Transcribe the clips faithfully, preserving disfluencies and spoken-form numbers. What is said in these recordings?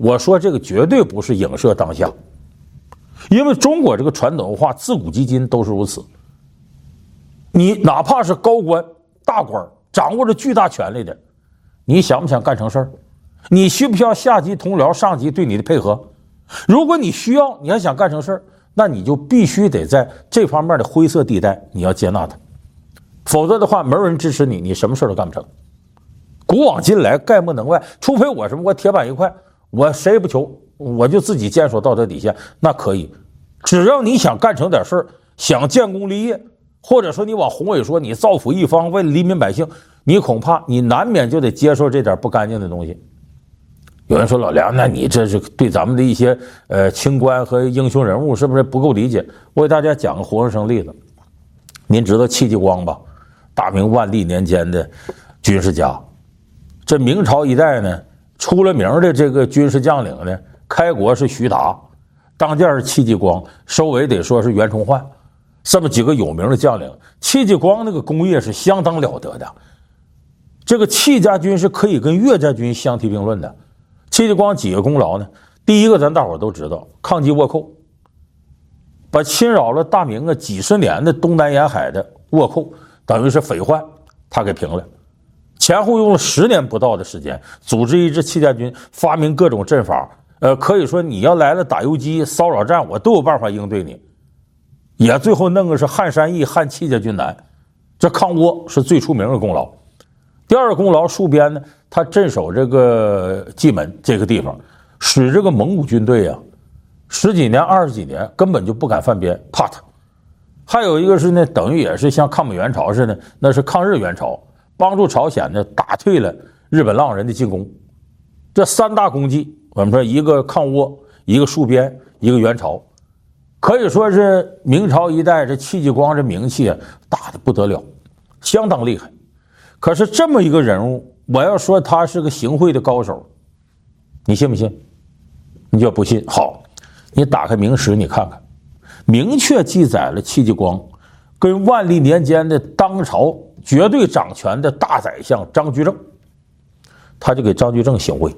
我说这个绝对不是影射当下，因为中国这个传统文化自古及今都是如此。你哪怕是高官大官，掌握着巨大权力的，你想不想干成事儿？你需不需要下级同僚上级对你的配合？如果你需要，你还想干成事儿，那你就必须得在这方面的灰色地带你要接纳它，否则的话没有人支持你，你什么事都干不成。古往今来概莫能外，除非我什么我铁板一块，我谁也不求，我就自己坚守道德底线，那可以。只要你想干成点事儿，想建功立业，或者说你往宏伟说你造福一方，为了黎民百姓，你恐怕你难免就得接受这点不干净的东西。有人说老梁，那你这是对咱们的一些呃清官和英雄人物是不是不够理解？我给大家讲个活生生例子。您知道戚继光吧？大明万历年间的军事家。这明朝一代呢，出了名的这个军事将领呢，开国是徐达，当家是戚继光，收尾得说是袁崇焕，这么几个有名的将领。戚继光那个功业是相当了得的，这个戚家军是可以跟岳家军相提并论的。戚继光几个功劳呢？第一个咱大伙都知道，抗击倭寇，把侵扰了大明啊几十年的东南沿海的倭寇，等于是匪患，他给平了。前后用了十年不到的时间，组织一支戚家军，发明各种阵法，呃，可以说你要来了打游击、骚扰战，我都有办法应对你。也最后弄个是汉山易、汉戚家军难，这抗倭是最出名的功劳。第二个功劳，戍边呢，他镇守这个蓟门这个地方，使这个蒙古军队啊，十几年、二十几年根本就不敢犯边，怕他。还有一个是呢，等于也是像抗美援朝似的，那是抗日援朝，帮助朝鲜呢打退了日本浪人的进攻。这三大功绩，我们说一个抗倭，一个戍边，一个援朝，可以说是明朝一代这戚继光这名气啊大的不得了，相当厉害。可是这么一个人物，我要说他是个行贿的高手，你信不信？你就不信。好，你打开明史你看看，明确记载了戚继光跟万历年间的当朝绝对掌权的大宰相张居正，他就给张居正行贿。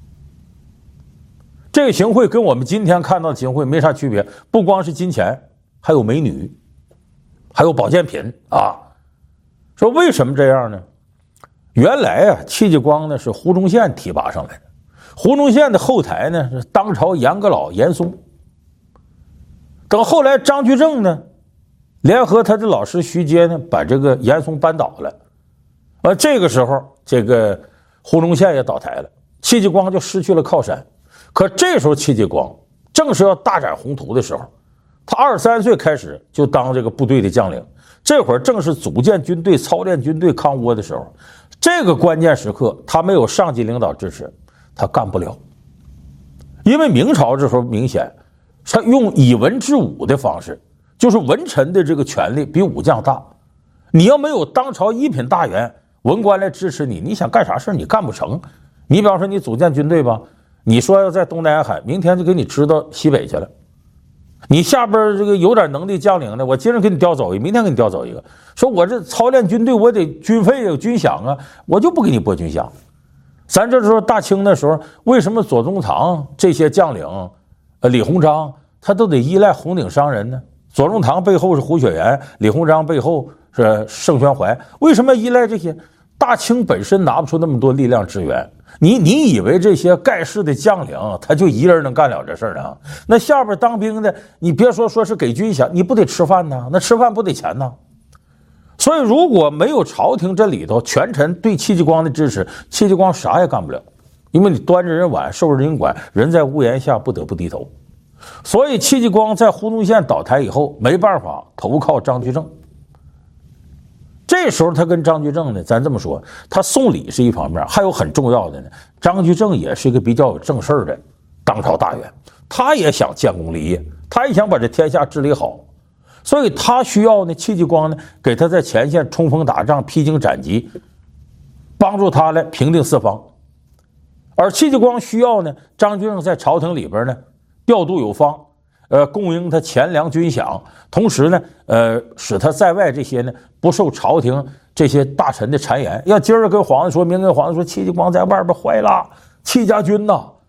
这个行贿跟我们今天看到的行贿没啥区别，不光是金钱，还有美女，还有保健品啊。说为什么这样呢？原来啊，戚继光呢是胡宗宪提拔上来的，胡宗宪的后台呢是当朝严阁老严嵩。等后来张居正呢，联合他的老师徐阶呢，把这个严嵩扳倒了。而这个时候，这个胡宗宪也倒台了，戚继光就失去了靠山。可这时候戚继光正是要大展宏图的时候，他二十三岁开始就当这个部队的将领，这会儿正是组建军队、操练军队、抗倭的时候。这个关键时刻，他没有上级领导支持，他干不了。因为明朝这时候明显，他用以文治武的方式，就是文臣的这个权力比武将大。你要没有当朝一品大员、文官来支持你，你想干啥事你干不成。你比方说你组建军队吧，你说要在东南沿海，明天就给你支到西北去了。你下边这个有点能力将领呢，我今儿给你调走一个，明天给你调走一个。说我这操练军队，我得军费有军饷啊，我就不给你拨军饷。咱这时候大清的时候，为什么左宗棠这些将领，呃，李鸿章他都得依赖红顶商人呢？左宗棠背后是胡雪岩，李鸿章背后是盛宣怀，为什么依赖这些？大清本身拿不出那么多力量支援，你你以为这些盖世的将领他就一人能干了这事儿啊？那下边当兵的，你别说说是给军饷，你不得吃饭呢？那吃饭不得钱呢？所以如果没有朝廷这里头权臣对戚继光的支持，戚继光啥也干不了，因为你端着人碗受着人管，人在屋檐下不得不低头。所以戚继光在胡宗宪倒台以后，没办法投靠张居正。这时候他跟张居正呢，咱这么说，他送礼是一方面，还有很重要的呢，张居正也是一个比较有正事儿的当朝大员，他也想建功立业，他也想把这天下治理好，所以他需要呢戚继光呢给他在前线冲锋打仗、披荆斩棘，帮助他来平定四方。而戚继光需要呢张居正在朝廷里边呢调度有方，呃，供应他钱粮军饷，同时呢，呃，使他在外这些呢不受朝廷这些大臣的谗言。要今儿跟皇上说，明跟皇上说，戚继光在外边坏了，戚家军呐，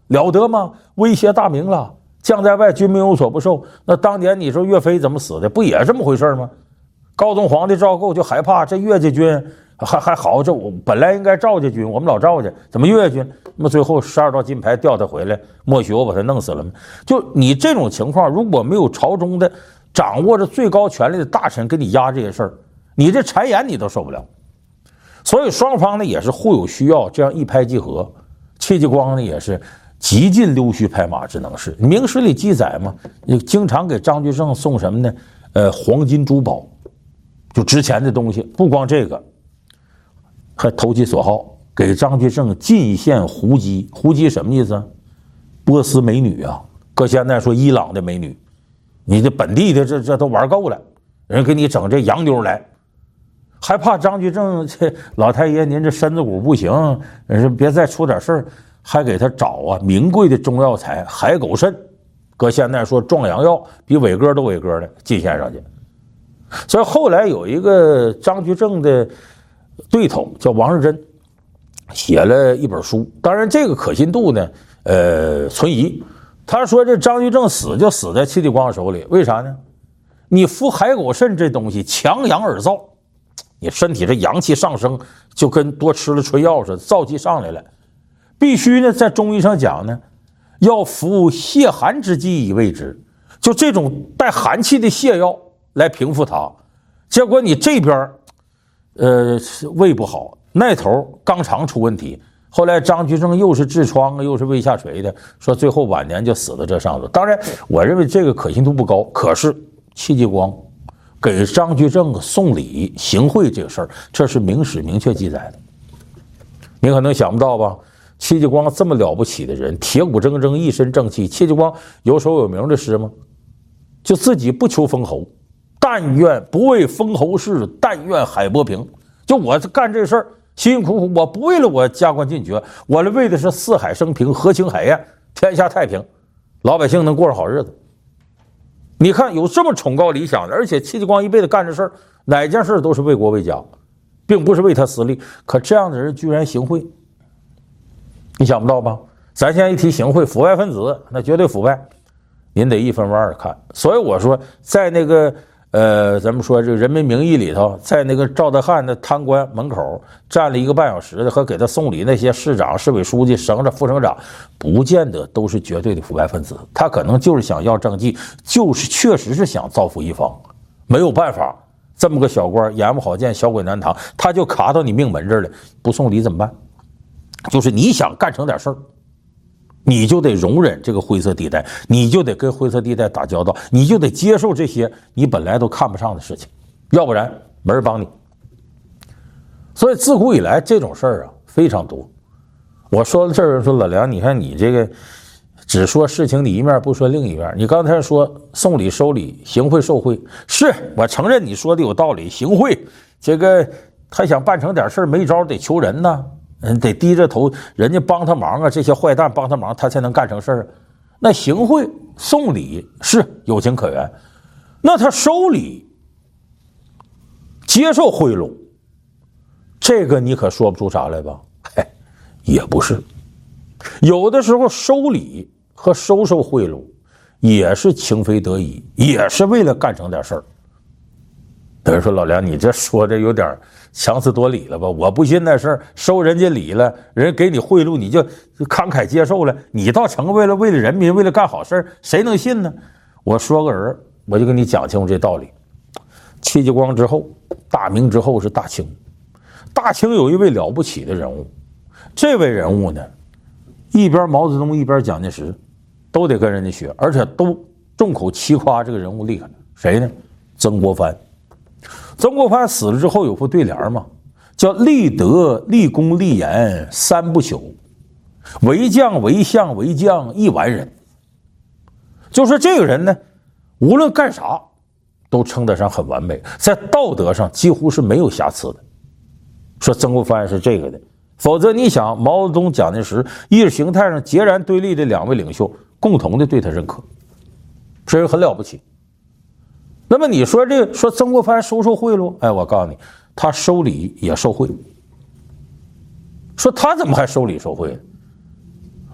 了得吗？威胁大明了，将在外，军民有所不受。那当年你说岳飞怎么死的，不也这么回事吗？高宗皇帝赵构就害怕这岳家军还还好，这我本来应该赵家军，我们老赵家怎么岳家军？那么最后十二道金牌调他回来，莫许我把他弄死了吗？就你这种情况，如果没有朝中的掌握着最高权力的大臣给你压这些事儿，你这谗言你都受不了。所以双方呢也是互有需要，这样一拍即合。戚继光呢也是极尽溜须拍马之能事，明史里记载嘛，经常给张居正送什么呢？呃，黄金珠宝，就值钱的东西。不光这个，还投其所好，给张居正进献胡姬。胡姬什么意思？波斯美女啊，搁现在说伊朗的美女。你这本地的这这都玩够了，人给你整这洋妞来。还怕张居正这老太爷您这身子骨不行，人别再出点事儿，还给他找啊名贵的中药材海狗肾，搁现在说壮阳药，比伟哥都伟哥的进献上去。所以后来有一个张居正的对头叫王世贞，写了一本书，当然这个可信度呢，呃存疑。他说这张居正死就死在戚继光手里，为啥呢？你服海狗肾这东西强阳而燥。你身体这阳气上升，就跟多吃了春药似的，燥气上来了。必须呢，在中医上讲呢，要服泻寒之剂以慰之，就这种带寒气的泻药来平复它。结果你这边，呃，胃不好，那头肛肠出问题。后来张居正又是痔疮，又是胃下垂的，说最后晚年就死在这上头。当然，我认为这个可信度不高。可是戚继光给张居正送礼行贿这个事儿，这是明史明确记载的。你可能想不到吧？戚继光这么了不起的人，铁骨铮铮，一身正气。戚继光有首有名的诗吗？就自己不求封侯，但愿不为封侯事，但愿海波平。就我干这事儿辛辛苦苦，我不为了我加官进爵，我为的是四海升平，和情海晏，天下太平，老百姓能过上好日子。你看有这么崇高理想的，而且戚继光一辈子干这事儿，哪件事都是为国为家，并不是为他私利。可这样的人居然行贿，你想不到吧？咱现在一提行贿，腐败分子那绝对腐败，您得一分为二看。所以我说，在那个呃，咱们说这个《人民名义》里头，在那个赵德汉的贪官门口站了一个半小时的，和给他送礼那些市长、市委书记、省长、副省长，不见得都是绝对的腐败分子，他可能就是想要政绩，就是确实是想造福一方，没有办法，这么个小官眼不好见，小鬼难扛，他就卡到你命门这儿了，不送礼怎么办？就是你想干成点事儿，你就得容忍这个灰色地带，你就得跟灰色地带打交道，你就得接受这些你本来都看不上的事情，要不然没人帮你。所以自古以来这种事儿啊非常多。我说到这儿，说老梁，你看你这个只说事情的一面，不说另一面。你刚才说送礼收礼、行贿受贿，是我承认你说的有道理。行贿这个他想办成点事儿，没招得求人呢。嗯，得低着头，人家帮他忙啊，这些坏蛋帮他忙，他才能干成事儿。那行贿送礼是有情可原，那他收礼接受贿赂，这个你可说不出啥来吧？嘿，也不是。有的时候收礼和收受贿赂也是情非得已，也是为了干成点事儿。有人说老梁，你这说的有点强词夺理了吧？我不信那事儿，收人家礼了，人给你贿赂，你就慷慨接受了，你倒成为了为了人民，为了干好事，谁能信呢？我说个人，我就跟你讲清楚这道理。戚继光之后，大明之后是大清，大清有一位了不起的人物，这位人物呢，一边毛泽东一边蒋介石，都得跟人家学，而且都众口齐夸这个人物厉害。谁呢？曾国藩。曾国藩死了之后有副对联嘛，叫立德、立功、立言三不朽，为将、为相、为将一完人。就是这个人呢，无论干啥都称得上很完美，在道德上几乎是没有瑕疵的。说曾国藩是这个的，否则你想毛泽东、蒋介石意识形态上截然对立的两位领袖，共同的对他认可，这人很了不起。那么你说这说曾国藩收受贿赂，哎，我告诉你，他收礼也受贿。说他怎么还收礼受贿呢？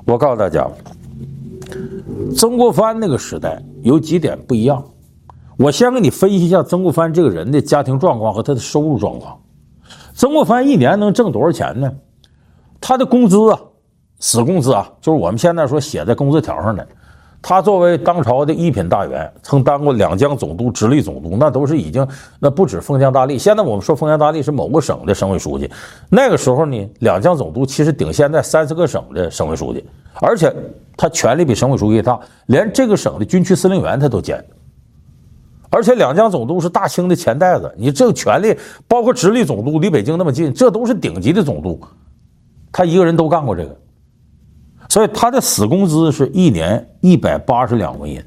我告诉大家，曾国藩那个时代有几点不一样。我先给你分析一下曾国藩这个人的家庭状况和他的收入状况。曾国藩一年能挣多少钱呢？他的工资啊，死工资啊，就是我们现在说写在工资条上的。他作为当朝的一品大员，曾当过两江总督、直隶总督，那都是已经那不止封疆大吏。现在我们说封疆大吏是某个省的省委书记，那个时候呢，两江总督其实顶现在三四个省的省委书记，而且他权力比省委书记大，连这个省的军区司令员他都兼。而且两江总督是大清的钱袋子，你这个权力，包括直隶总督离北京那么近，这都是顶级的总督，他一个人都干过这个。所以他的死工资是一年一百八十两纹银。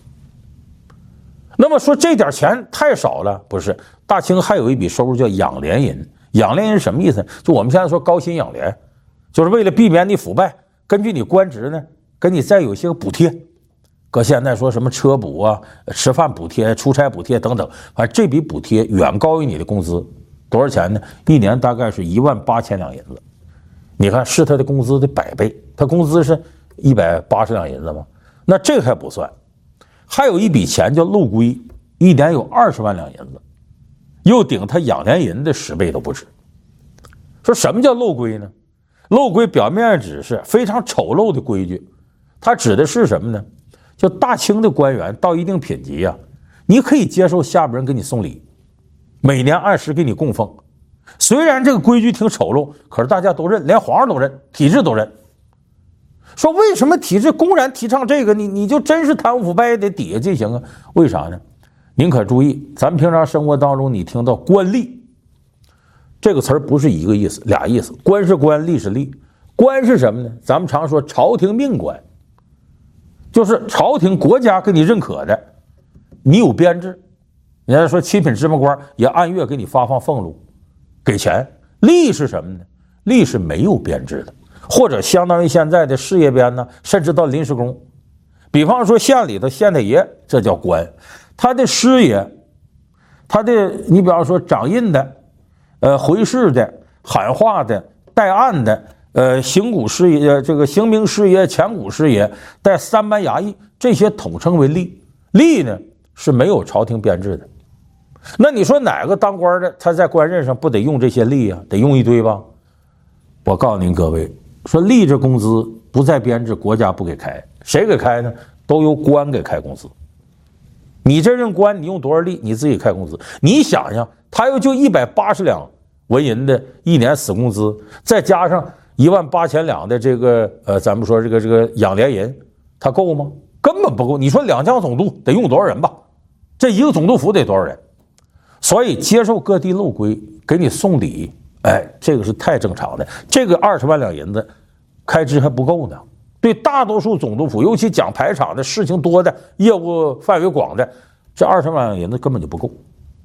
那么说这点钱太少了，不是？大清还有一笔收入叫养廉银。养廉银是什么意思？就我们现在说高薪养廉，就是为了避免你腐败，根据你官职呢，给你再有一些个补贴。搁现在说什么车补啊、吃饭补贴、出差补贴等等，反正这笔补贴远高于你的工资。多少钱呢？一年大概是一万八千两银子。你看是他的工资的百倍，他工资是一百八十两银子吗？那这个还不算，还有一笔钱叫漏规，一年有二十万两银子，又顶他养廉银的十倍都不止。说什么叫漏规呢？漏规表面指是非常丑陋的规矩，它指的是什么呢？就大清的官员到一定品级啊，你可以接受下边人给你送礼，每年按时给你供奉。虽然这个规矩挺丑陋，可是大家都认，连皇上都认，体制都认。说为什么体制公然提倡这个？你你就真是贪污腐败得底下进行啊？为啥呢？您可注意，咱们平常生活当中你听到官吏这个词儿不是一个意思，俩意思。官是官，吏是吏。官是什么呢？咱们常说朝廷命官，就是朝廷国家给你认可的，你有编制。人家说七品芝麻官也按月给你发放俸禄，给钱。吏是什么呢？吏是没有编制的，或者相当于现在的事业编呢，甚至到临时工。比方说县里的县太爷，这叫官。他的师爷，他的你比方说掌印的，呃回事的，喊话的，带案的，呃行股师爷，这个行名师爷、前股师爷，带三班衙役，这些统称为吏。吏呢是没有朝廷编制的。那你说哪个当官的他在官任上不得用这些吏啊？得用一堆吧？我告诉您各位，说吏这工资不在编制，国家不给开，谁给开呢？都由官给开工资。你这任官，你用多少力，你自己开工资。你想想，他又就一百八十两纹银的一年死工资，再加上一万八千两的这个呃，咱们说这个这个养廉银，他够吗？根本不够。你说两江总督得用多少人吧？这一个总督府得多少人？所以接受各地漏规，给你送礼，哎，这个是太正常的。这个二十万两银子开支还不够呢。对大多数总督府，尤其讲排场的、事情多的、业务范围广的，这二十万两银子根本就不够。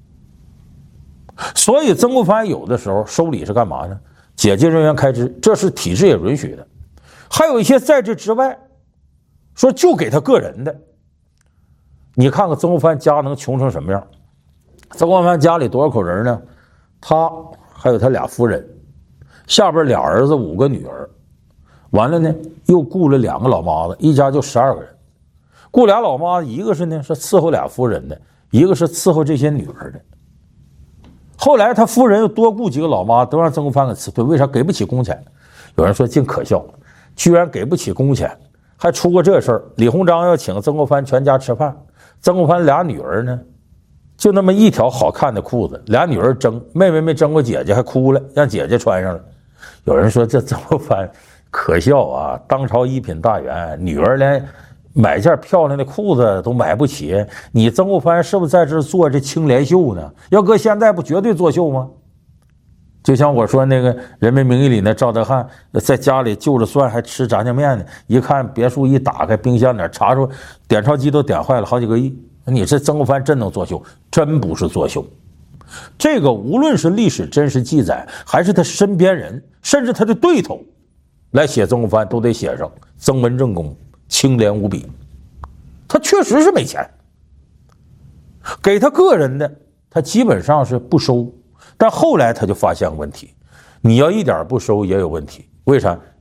所以曾国藩有的时候收礼是干嘛呢？解决人员开支，这是体制也允许的。还有一些在这之外，说就给他个人的。你看看曾国藩家能穷成什么样？曾国藩家里多少口人呢？他还有他俩夫人，下边俩儿子，五个女儿。完了呢，又雇了两个老妈子，一家就十二个人。雇俩老妈子，一个是呢是伺候俩夫人的，一个是伺候这些女儿的。后来他夫人又多雇几个老妈，都让曾国藩给辞退，为啥？给不起工钱。有人说净可笑，居然给不起工钱，还出过这事儿。李鸿章要请曾国藩全家吃饭，曾国藩俩女儿呢，就那么一条好看的裤子，俩女儿争，妹妹没争过姐姐，还哭了，让姐姐穿上了。有人说这曾国藩可笑啊！当朝一品大员，女儿连买件漂亮的裤子都买不起，你曾国藩是不是在这做这青莲秀呢？要搁现在不绝对作秀吗？就像我说那个《人民名义》里那赵德汉在家里就着蒜还吃炸酱面呢，一看别墅一打开，冰箱里查出点钞机都点坏了好几个亿。你这曾国藩真能作秀？真不是作秀。这个无论是历史真实记载，还是他身边人，甚至他的对头来写曾国藩，都得写上曾文正公清廉无比。他确实是没钱，给他个人的他基本上是不收，但后来他就发现问题，你要一点不收也有问题。为啥？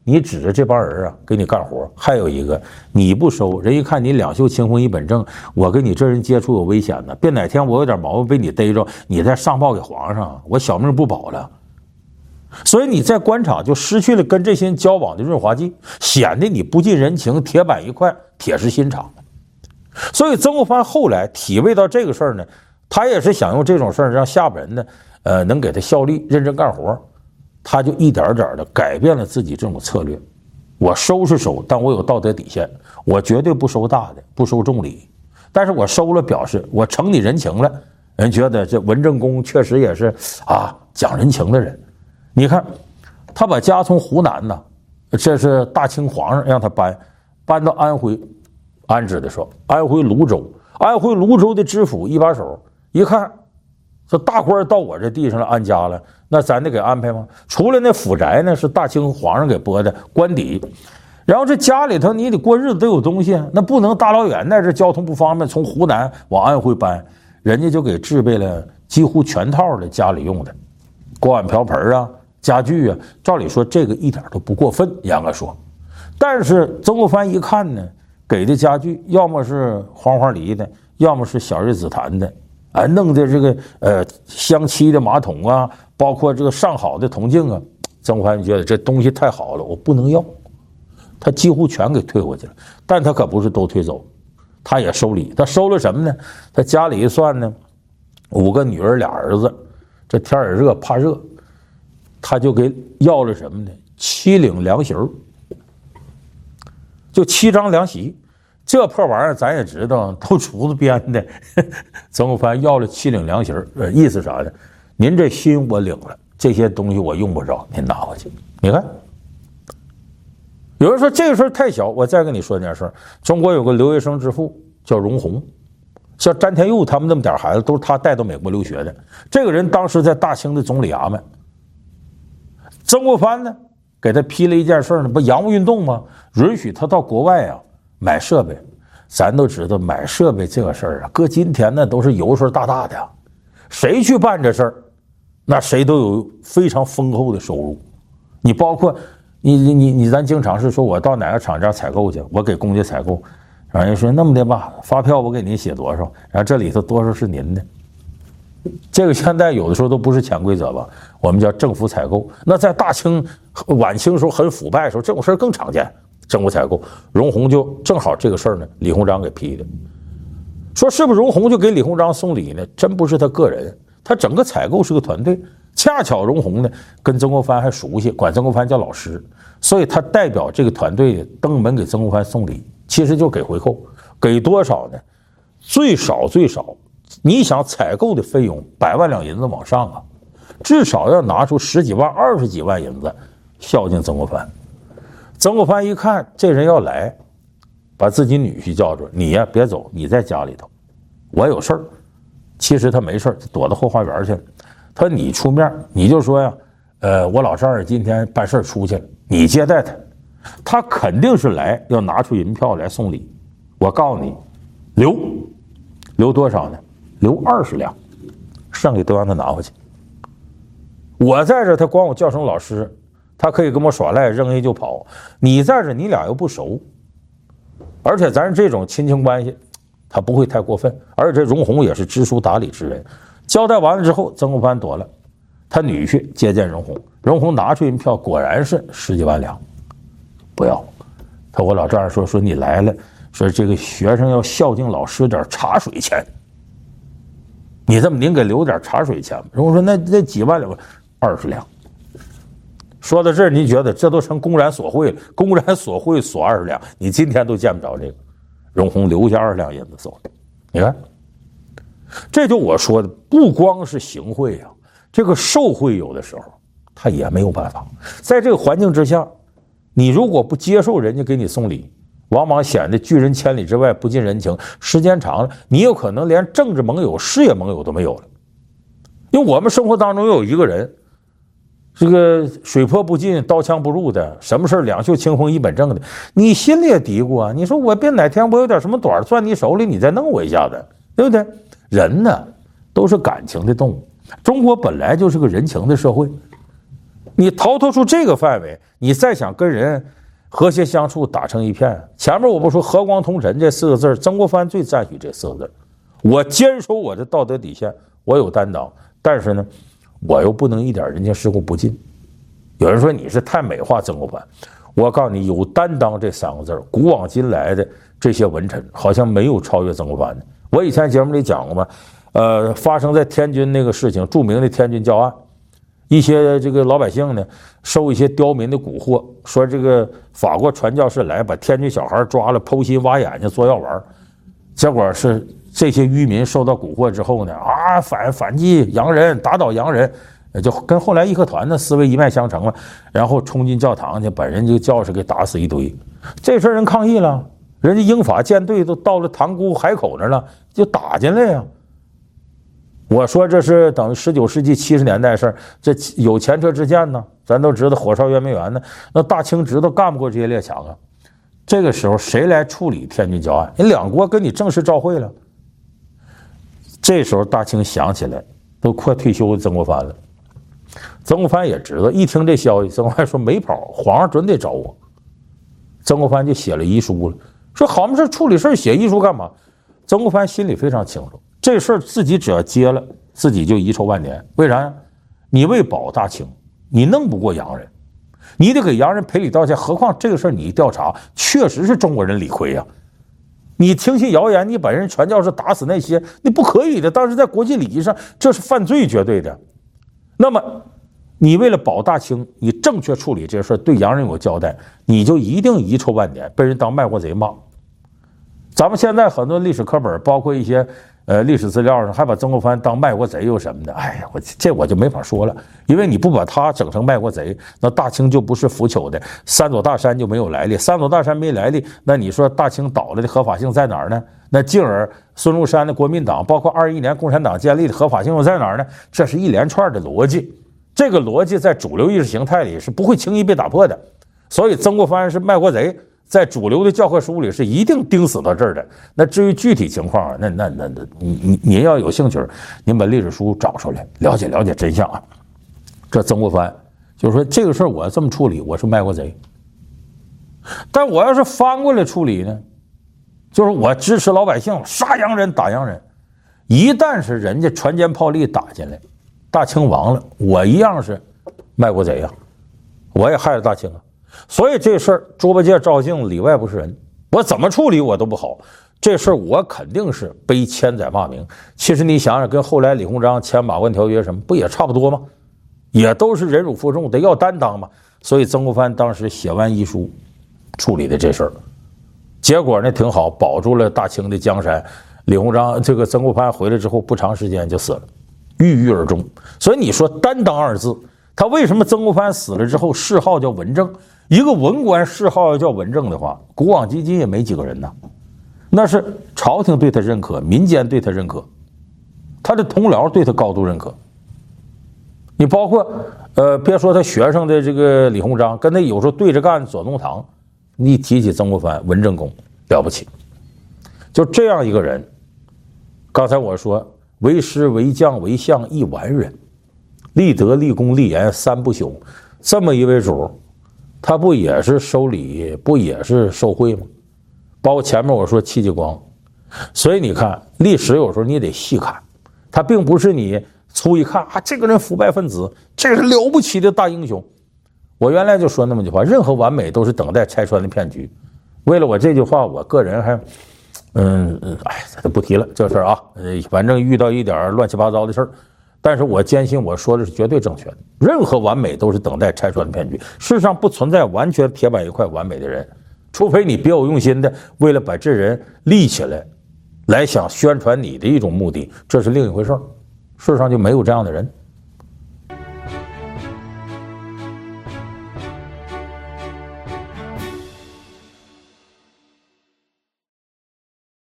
你指着这帮人啊给你干活，还有一个你不收，人一看你两袖清风一本正，我跟你这人接触有危险呢，别哪天我有点毛病被你逮着，你再上报给皇上，我小命不保了。所以你在官场就失去了跟这些人交往的润滑剂，显得你不近人情，铁板一块，铁石心肠。所以曾国藩后来体味到这个事儿呢，他也是想用这种事儿让下边人呢，呃，能给他效力，认真干活。他就一点点的改变了自己这种策略。我收是收，但我有道德底线，我绝对不收大的，不收重礼。但是我收了，表示我承你人情了，人觉得这文正公确实也是啊讲人情的人。你看，他把家从湖南呢，这是大清皇上让他搬，搬到安徽安置的时候，安徽泸州，安徽泸州的知府一把手一看，这大官到我这地上了，安家了，那咱得给安排吗？除了那府宅呢，是大清皇上给拨的官邸，然后这家里头你得过日子都有东西，那不能大老远的，这交通不方便，从湖南往安徽搬，人家就给制备了几乎全套的家里用的锅碗瓢盆啊、家具啊，照理说这个一点都不过分，严格说。但是曾国藩一看呢，给的家具要么是黄花梨的，要么是小日紫檀的，啊，弄的这个呃镶漆的马桶啊，包括这个上好的铜镜啊，曾国藩觉得这东西太好了，我不能要，他几乎全给退回去了。但他可不是都退走，他也收礼。他收了什么呢？他家里一算呢，五个女儿俩儿子，这天也热怕热，他就给要了什么呢？七领凉席儿，就七张凉席。这破玩意儿咱也知道，都厨子编的。曾国藩要了七领凉席儿，呃，意思啥呢？您这心我领了，这些东西我用不着，您拿回去。你看，有人说这个事儿太小，我再跟你说件事儿。中国有个留学生之父叫荣闳，像詹天佑他们那么点孩子都是他带到美国留学的。这个人当时在大清的总理衙门，曾国藩呢给他批了一件事呢，不洋务运动吗？允许他到国外啊买设备。咱都知道买设备这个事儿啊，搁今天呢都是油水大大的，谁去办这事儿，那谁都有非常丰厚的收入。你包括你你你你，咱经常是说我到哪个厂家采购去，我给公家采购，然后人说那么的吧，发票我给您写多少，然后这里头多少是您的。这个现在有的时候都不是潜规则吧，我们叫政府采购。那在大清晚清时候很腐败的时候，这种事儿更常见。政府采购，荣闳就正好这个事儿呢，李鸿章给批的。说是不是荣闳就给李鸿章送礼呢？真不是他个人，他整个采购是个团队。恰巧荣闳呢跟曾国藩还熟悉，管曾国藩叫老师，所以他代表这个团队登门给曾国藩送礼，其实就给回扣。给多少呢？最少最少，你想采购的费用百万两银子往上啊，至少要拿出十几万、二十几万银子孝敬曾国藩。曾国藩一看这人要来，把自己女婿叫住，你呀别走，你在家里头，我有事儿。其实他没事儿，躲到后花园去了。他说你出面，你就说呀，呃，我老丈人今天办事出去了，你接待他。他肯定是来要拿出银票来送礼。我告诉你，留留多少呢？留二十两，剩下都让他拿回去。我在这，他管我叫声老师。他可以跟我耍赖，扔下就跑。你在这，你俩又不熟，而且咱这种亲情关系，他不会太过分。而且这荣闳也是知书达理之人。交代完了之后，曾国藩躲了，他女婿接见荣闳，荣闳拿出银票，果然是十几万两，不要。他我老丈人说说你来了，说这个学生要孝敬老师点茶水钱，你这么您给留点茶水钱吧。荣闳说那那几万两，二十两。说到这儿，您觉得这都成公然索贿了？公然索贿索二十两，你今天都见不着这个。荣闳留下二十两银子走了。你看，这就我说的，不光是行贿啊，这个受贿有的时候他也没有办法。在这个环境之下，你如果不接受人家给你送礼，往往显得拒人千里之外不近人情。时间长了，你有可能连政治盟友、事业盟友都没有了。因为我们生活当中有一个人。这个水泼不进刀枪不入的，什么事两袖清风一本正的，你心里也嘀咕啊，你说我别哪天我有点什么短攥你手里，你再弄我一下子，对不对？人呢都是感情的动物，中国本来就是个人情的社会，你逃脱出这个范围，你你再想跟人和谐相处，打成一片，前面我不说和光同尘这四个字，曾国藩最赞许这四个字。我坚守我的道德底线，我有担当，但是呢，我又不能一点人情世故不尽。有人说你是太美化曾国藩，我告诉你，有担当这三个字，古往今来的这些文臣好像没有超越曾国藩的。我以前节目里讲过嘛，呃，发生在天津那个事情，著名的天津教案。一些这个老百姓呢，受一些刁民的蛊惑，说这个法国传教士来把天津小孩抓了，剖心挖眼睛做药丸，结果是这些渔民受到蛊惑之后呢，啊反反击洋人，打倒洋人，就跟后来义和团的思维一脉相承了，然后冲进教堂去，把人这个教士给打死一堆。这事人抗议了，人家英法舰队都到了塘沽海口那了，就打进来呀。我说这是等于十九世纪七十年代事儿，这有前车之鉴呢。咱都知道火烧圆明园呢，那大清知道干不过这些列强啊。这个时候谁来处理天津教案？人两国跟你正式照会了。这时候大清想起来，都快退休的曾国藩了。曾国藩也知道，一听这消息，曾国藩说没跑，皇上准得找我。曾国藩就写了遗书了，说好没事处理事写遗书干嘛？曾国藩心里非常清楚。这事儿自己只要接了，自己就遗臭万年。为啥呀？你为保大清，你弄不过洋人，你得给洋人赔礼道歉。何况这个事儿你一调查，确实是中国人理亏呀。你听信谣言，你把人传教士打死那些，你不可以的。但是在国际礼仪上，这是犯罪绝对的。那么，你为了保大清，你正确处理这事儿，对洋人有交代，你就一定遗臭万年，被人当卖国贼骂。咱们现在很多历史课本，包括一些呃历史资料上，还把曾国藩当卖国贼又什么的。哎呀，我这我就没法说了，因为你不把他整成卖国贼，那大清就不是腐朽的，三座大山就没有来历。三座大山没来历，那你说大清倒了的合法性在哪儿呢？那进而孙中山的国民党，包括二一年共产党建立的合法性又在哪儿呢？这是一连串的逻辑，这个逻辑在主流意识形态里是不会轻易被打破的。所以曾国藩是卖国贼，在主流的教科书里是一定钉死到这儿的。那至于具体情况，那那那那，你你您要有兴趣，您把历史书找出来，了解了解真相啊。这曾国藩就是说，这个事儿我要这么处理，我是卖国贼。但我要是翻过来处理呢，就是我支持老百姓杀洋人打洋人。一旦是人家船坚炮利打进来，大清亡了，我一样是卖国贼啊，我也害了大清啊。所以这事儿猪八戒照镜里外不是人，我怎么处理我都不好。这事儿我肯定是背千载骂名。其实你想想，跟后来李鸿章签马关条约什么不也差不多吗？也都是忍辱负重，得要担当嘛。所以曾国藩当时写完遗书处理的这事儿，结果呢挺好，保住了大清的江山。李鸿章这个曾国藩回来之后不长时间就死了，郁郁而终。所以你说担当二字，他为什么曾国藩死了之后谥号叫文正？一个文官谥号要叫文正的话，古往今今也没几个人呐。那是朝廷对他认可，民间对他认可，他的同僚对他高度认可。你包括呃，别说他学生的这个李鸿章，跟他有时候对着干左宗棠，你提起曾国藩，文正公了不起。就这样一个人，刚才我说为师为将为相一完人，立德立功立言三不朽，这么一位主，他不也是收礼，不也是受贿吗？包括前面我说戚继光。所以你看历史有时候你得细看，他并不是你粗一看啊，这个人腐败分子，这是了不起的大英雄。我原来就说那么句话，任何完美都是等待拆穿的骗局。为了我这句话，我个人还嗯哎不提了这事儿啊，呃反正遇到一点乱七八糟的事儿，但是我坚信我说的是绝对正确的。任何完美都是等待拆穿的骗局，世上不存在完全铁板一块完美的人，除非你别有用心的为了把这人立起来来想宣传你的一种目的，这是另一回事儿。世上就没有这样的人。